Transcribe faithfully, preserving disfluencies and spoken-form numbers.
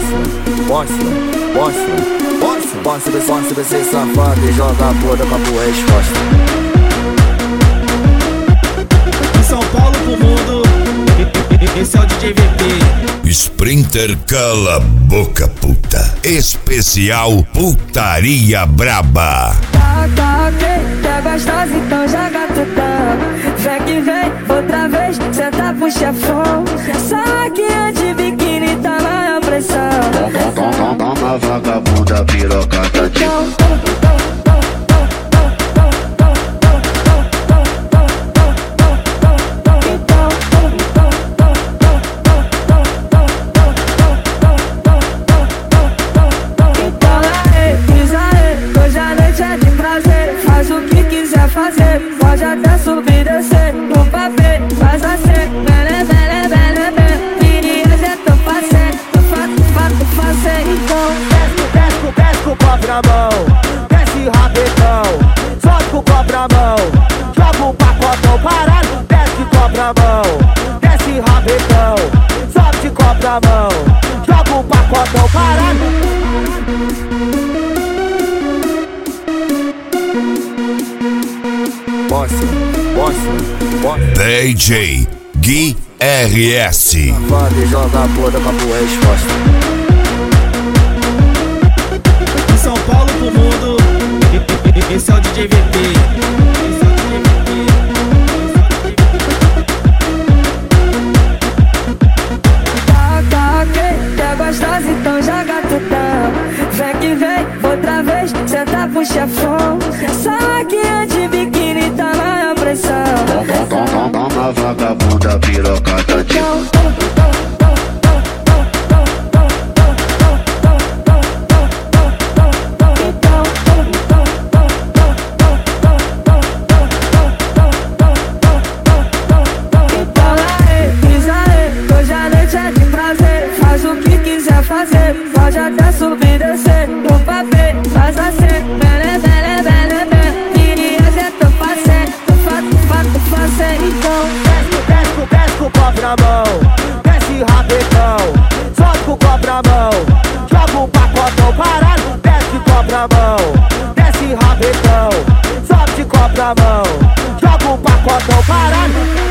Mostra, mostra, mostra, mostra. Mostra, mostra você safado e joga a porra com a boa resposta. De São Paulo pro mundo, esse é o D J V P. Sprinter Cala Boca Puta. Especial Putaria Braba. Tá, tá, ok, tá gostosa, então joga tutão. Vem que vem, outra vez, senta pro chefão. Saque de biquíni, tá na pressão. Toma vagabunda, piroca tá de fazer, pode até subir e descer no papel, faz assim, bele, bele, bele, bele. Queria já tô fazendo, tô fato, fato, fazendo. Então desce, desce, desce com o copo na mão, desce rapidão, sobe com o copo na mão, joga um pacotão parado, desce de copo na mão, desce rapidão, sobe de copo na mão, joga um pacotão parado. Mostra, mostra, mostra. D J Gui R S. Safado e joga a porra com a boa resposta. De São Paulo pro mundo, esse é o D J V P. tá, tá, ok, tá gostosa, então joga tutão. Vem que vem, outra vez, senta pro chefão. Saque de biquíni, tá na pressão. Toma vagabunda, piroca tá de fazer, pode até subir e descer no papel, faz assim, bele, bele, bele, bele. Queria já tô fazendo, tô fato, fato, fazendo. Então desce, desce, desce com o copo na mão, desce rapidão, sobe com o copo na mão, joga um pacotão parado, desce de copo na mão, desce rapidão, sobe de copo na mão, joga um pacotão parado.